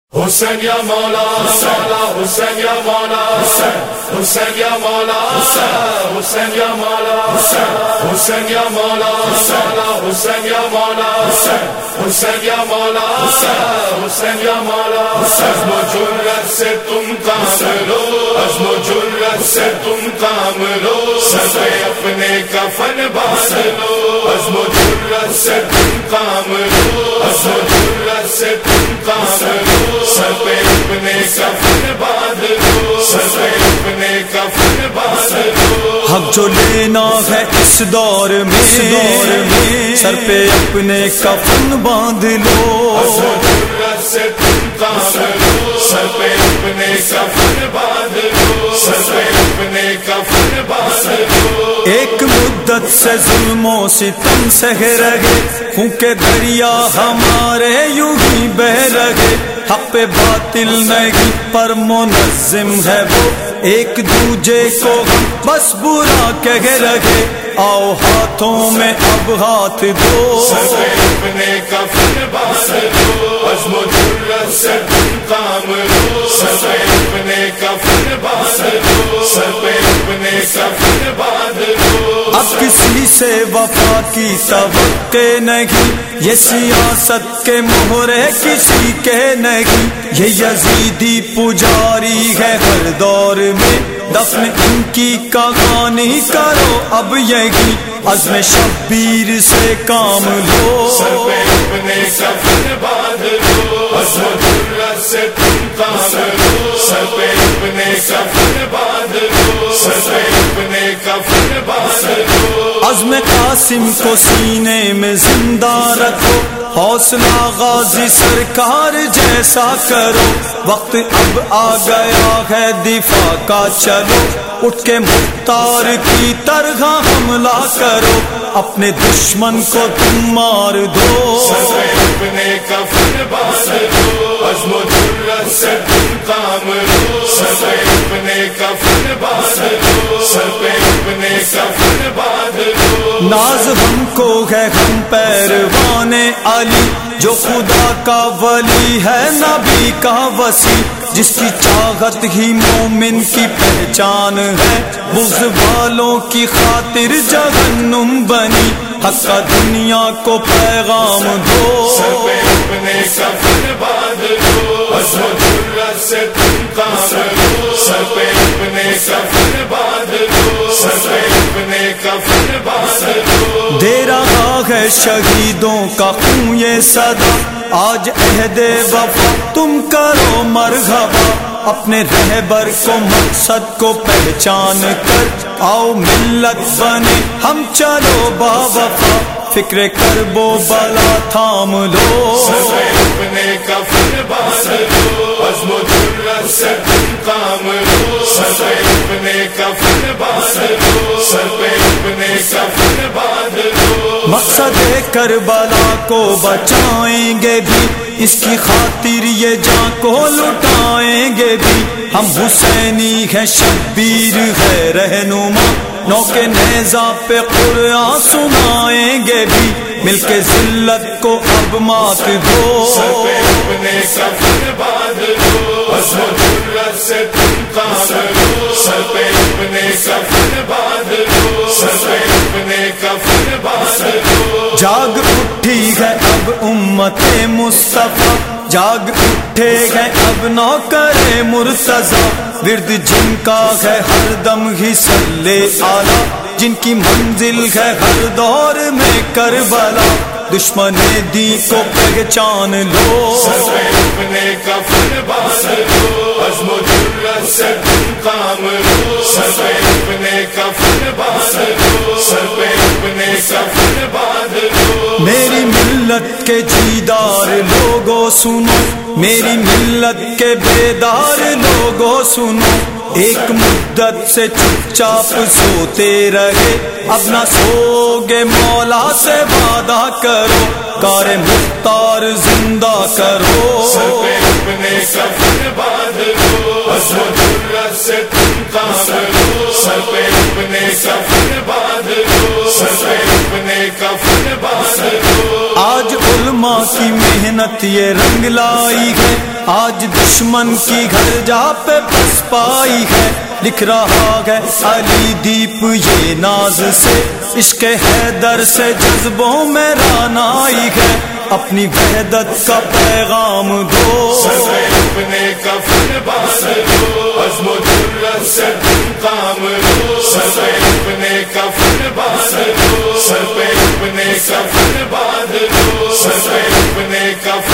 حسین یا مولا حسین یا مولا حسین یا مولا حسین یا مولا حسین یا مولا حسین یا مولا حسین یا مولا حسین یا مولا عزم و جرأت سے تم کام لو عزم و جرأت سے تم کام لو سب اپنے کفن باندھ لو عزم و جرأت سے تم کام لو عزم و جرأت سے تم کام لو سب اپنے کفن باندھ لو سب اپنے کفن باندھ لو حق جو لینا ہے اس دور میں سر پہ اپنے کفن باندھ لو عزم و جرأت سے تم کام لو سب اپنے کفن باندھ لو سب اپنے کفن باندھ لو ایک مدت سے ظلم و ستم سہ رہے خون کے دریا ہمارے یوں ہی بہ رہے حق پہ باطل نہیں پر منظم ہے وہ ایک دوجے کو ہم بس برا کہہ رہے آؤ ہاتھوں میں اب ہاتھ دو سب اپنے کفن باندھ لو عزم و جرأت سے تم کام لو سب اپنے کفن باندھ لو سب اپنے کفن باندھ لو اب کسی سے وفا کی توقع نہیں یہ سیاست کے مہرے کسی کے نہیں یہ یزیدی پجاری ہے ہر دور میں دفن ان کی کہانی کرو اب یہی عزم شبیر سے کام لو سب اپنے کفن باندھ لو عزم و جرأت سے تم کام لو سب اپنے کفن باندھ لو سب اپنے کفن باندھ لو عزم قاسم کو سینے میں زندہ رکھو حوصلہ غازی سرکار جیسا کرو وقت اب آ گیا ہے دفاع کا چلو اٹھ کے مختار کی طرح حملہ کرو اپنے دشمن کو تم مار دو سب اپنے کفن باندھ لو عزم و جرأت سے تم کام لو سب اپنے کفن باندھ لو سب اپنے کفن باندھ لو ناز ہم کو ہے ہم پیروان علی جو خدا کا ولی ہے نبی کا وصی جس کی چاہت ہی مومن کی پہچان ہے بغض والوں کی خاطر جہنم بنی حق کا دنیا کو پیغام دو سب اپنے کفن باندھ لو عزم و جرأت سے تم کام لو سب اپنے کفن باندھ لو سب اپنے کفن باندھ لو دے رہا ہے شہیدوں کا خون یہ صدا آج عہد وفا تم کرو مرحبا اپنے رہبر کو مقصد کو پہچان کر آؤ ملت بنے ہم چلو با وفا فکر کرب و بلا تھام لو سب اپنے کفن باندھ لو عزم و جرأت سے تم کام لو سب اپنے کفن باندھ لو سب اپنے کفن باندھ لو مقصد کربلا کو بچائیں گے بھی اس کی خاطر یہ جان کو لٹائیں گے بھی ہم حسینی ہیں شبیر ہے رہنما نو کے نیزہ پہ قرآن سنائیں گے بھی مل کے ذلت کو اب مات دو سب اپنے کفن باندھ لو عزم و جرأت سے تم کام لو سب اپنے کفن باندھ لو سب اپنے کفن باندھ لو جاگ اٹھی ہے اب امت مصطفیٰ جاگ اٹھے گئے اب نوکر مرتضی ورد جن کا ہے ہر دم ہی صلی اعلیٰ جن کی منزل ہے ہر دور میں کربلا دشمن دی کو پہچان لو سب اپنے کفن باندھ لو عزم و جرأت سے تم کام لو سب اپنے کفن باندھ لو سب اپنے کفن باندھ لو میری ملت کے جیدار لوگوں سنو میری ملت کے بیدار لوگوں سنو ایک مدت سے چپ چاپ سوتے رہے اب نہ سو گے مولا سے وعدہ کرو کار مختار زندہ کرو سب اپنے کفن باندھ لو عزم و جرأت سے تم کام لو سب اپنے کفن باندھ لو سب اپنے کفن باندھ لو آج علماء ماں کی محنت یہ رنگ لائی ہے، آج دشمن کی گھر جا پہ بس پائی ہے، لکھ رہا ہے علی دیپ یہ ناز سے، عشق حیدر سے جذبوں میں رانائی ہے، اپنی وحدت کا پیغام دو، اپنے کفن باندھ دو، عزم و جرأت سے تم کام لو، اپنے کفن باندھ دو، سر پہ اپنے کفن باندھ دو، سر پہ اپنے کفن